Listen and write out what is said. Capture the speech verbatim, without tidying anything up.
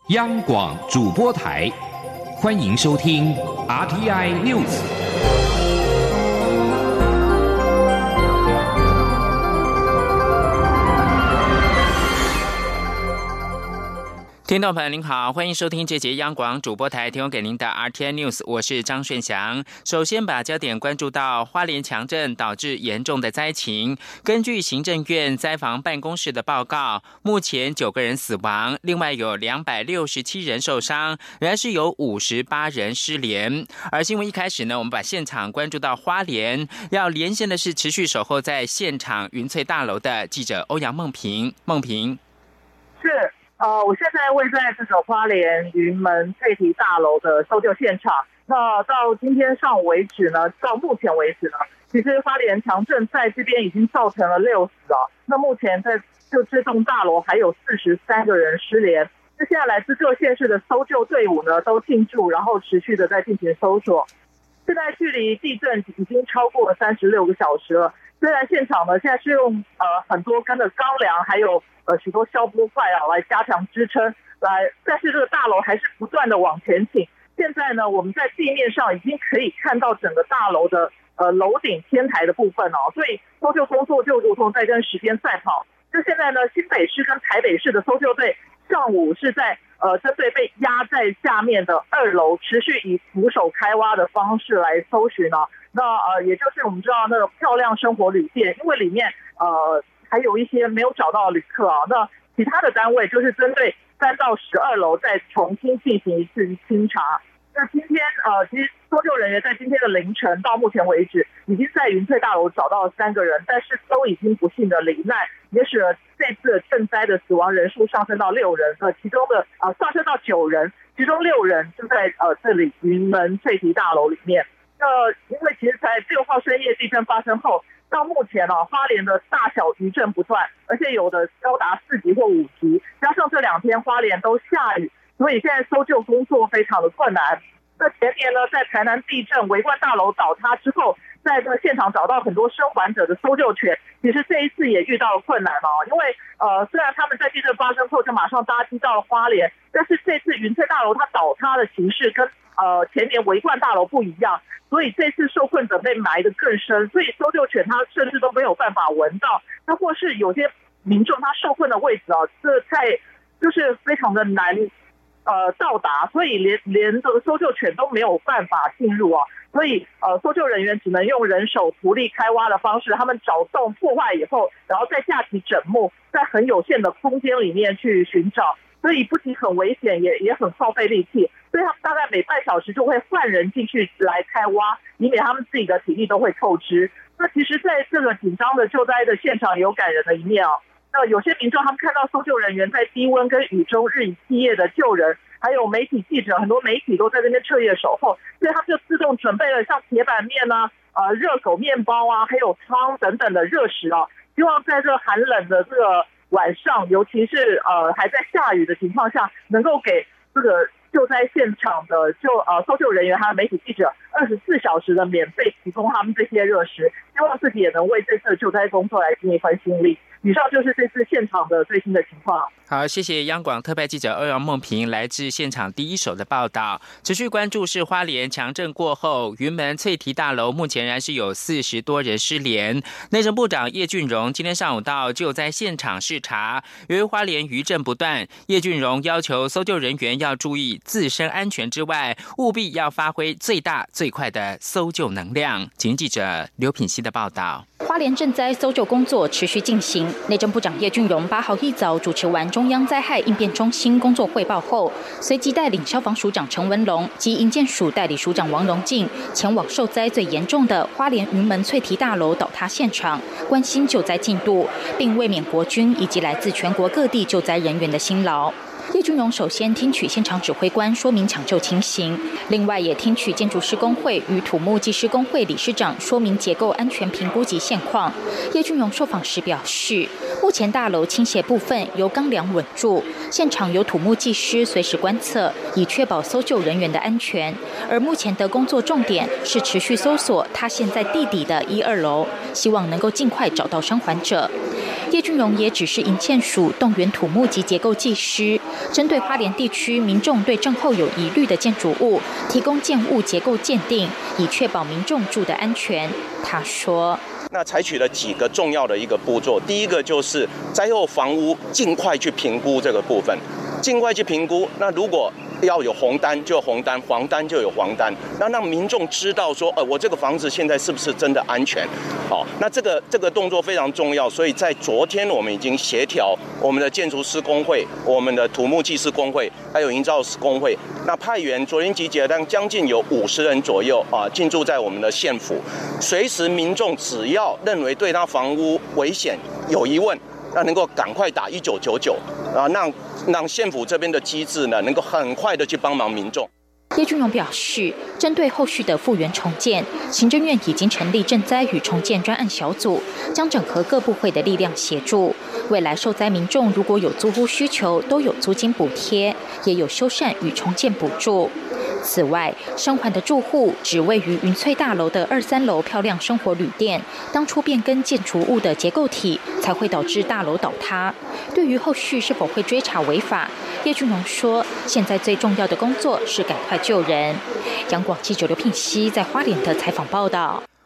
央广主播台，欢迎收听 R T I News。听众朋友您好，欢迎收听这节央广主播台提供给您的 R T I News， 我是张顺祥。首先把焦点关注到花莲强震导致严重的灾情。根据行政院灾防办公室的报告，目前九个人死亡，另外有两百六十七人受伤，仍然是有五十八人失联。而新闻一开始呢，我们把现场关注到花莲，要连线的是持续守候在现场云翠大楼的记者欧阳梦平。梦平， 是。呃，我现在位在这个花莲云门翠堤大楼的搜救现场。那到今天上午为止呢，到目前为止呢，其实花莲强震在这边已经造成了六死啊。那目前在就这栋大楼还有四十三个人失联。那现在来自各县市的搜救队伍呢都进驻，然后持续的在进行搜索。现在距离地震已经超过了三十六个小时了。虽然现场呢现在是用呃很多根的钢梁，还有呃许多消波块啊来加强支撑，来，但是这个大楼还是不断的往前倾。现在呢，我们在地面上已经可以看到整个大楼的呃楼顶天台的部分哦，所以搜救工作就如同在跟时间赛跑。就现在呢，新北市跟台北市的搜救队上午是在呃针对被压在下面的二楼，持续以徒手开挖的方式来搜寻呢。那呃，也就是我们知道那个漂亮生活旅店，因为里面呃还有一些没有找到的旅客啊，那其他的单位就是针对三到十二楼再重新进行一次清查。那今天呃，其实搜救人员在今天的凌晨到目前为止，已经在云翠大楼找到了三个人，但是都已经不幸的罹难，也使得这次震灾的死亡人数上升到六人，呃，其中的呃上升到九人，其中六人就在呃这里云门翠堤大楼里面。那因为其实在六号深夜地震发生后，到目前啊，花莲的大小余震不断，而且有的高达四级或五级，加上这两天花莲都下雨，所以现在搜救工作非常的困难。那前年呢，在台南地震维冠大楼倒塌之后，在这个现场找到很多生还者的搜救犬，其实这一次也遇到了困难哦，因为呃，虽然他们在地震发生后就马上搭机到了花莲，但是这次云翠大楼它倒塌的形式跟呃前年维冠大楼不一样，所以这次受困者被埋得更深，所以搜救犬它甚至都没有办法闻到，那或是有些民众他受困的位置啊，这太就是非常的难呃到达，所以连连这个搜救犬都没有办法进入啊，所以呃搜救人员只能用人手图力开挖的方式，他们找洞破坏以后，然后再架起枕木，在很有限的空间里面去寻找，所以不仅很危险，也也很耗费力气，所以他们大概每半小时就会换人进去来开挖，以免他们自己的体力都会透支。那其实在这个紧张的救灾的现场有感人的一面啊。那有些民众他们看到搜救人员在低温跟雨中日以继夜的救人，还有媒体记者，很多媒体都在这边彻夜守候，所以他们就自动准备了像铁板面啊、呃热狗面包啊，还有汤等等的热食啊，希望在这寒冷的这个晚上，尤其是呃还在下雨的情况下，能够给这个救灾现场的救呃搜救人员还有媒体记者二十四小时的免费提供他们这些热食，希望自己也能为这次的救灾工作来尽一份心力。以上就是这次现场的最新的情况。 好，谢谢央广特派记者欧阳梦平来自现场第一手的报道。持续关注是花莲强震过后，云门翠堤大楼目前仍然是有四十多人失联。内政部长叶俊荣今天上午到救灾现场视察，由于花莲余震不断，叶俊荣要求搜救人员要注意自身安全之外，务必要发挥最大最快的搜救能量。请记者刘品希的报道。 花莲震灾搜救工作持续进行，内政部长叶俊荣八号一早主持完中央灾害应变中心工作汇报后，随即带领消防署长陈文龙及营建署代理署长王荣进前往受灾最严重的花莲云门翠堤大楼倒塌现场，关心救灾进度，并慰勉国军以及来自全国各地救灾人员的辛劳。叶俊荣首先听取现场指挥官说明抢救情形，另外也听取建筑师工会与土木技师工会理事长说明结构安全评估及现况。叶俊荣受访时表示，目前大楼倾斜部分由钢梁稳住，现场有土木技师随时观测，以确保搜救人员的安全。而目前的工作重点是持续搜索塌陷在地底的一二楼，希望能够尽快找到生还者。 叶俊荣也指示营建署动员土木及结构技师，针对花莲地区民众对震后有疑虑的建筑物，提供建物结构鉴定，以确保民众住的安全。他说。 那采取了几个重要的一个步骤，第一个就是灾后房屋尽快去评估这个部分，尽快去评估。那如果要有红单就有红单，黄单就有黄单，那让民众知道说，呃，我这个房子现在是不是真的安全？好，那这个这个动作非常重要，所以在昨天我们已经协调我们的建筑师工会、我们的土木技师工会，还有营造师工会，那派员昨天集结，但将近有五十人左右啊，进驻在我们的县府，随时民众只要认为对他房屋危险有疑问，那能够赶快打一九九九啊，让让县府这边的机制呢，能够很快的去帮忙民众。 叶俊荣表示，针对后续的复原重建，行政院已经成立赈灾与重建专案小组，将整合各部会的力量协助。未来受灾民众如果有租屋需求，都有租金补贴，也有修缮与重建补助。此外，生还的住户只位于云翠大楼的二三楼漂亮生活旅店，当初变更建筑物的结构体，才会导致大楼倒塌。对于后续是否会追查违法，叶俊荣说，现在最重要的工作是赶快救人。央广记者刘聘熙在花莲的采访报道。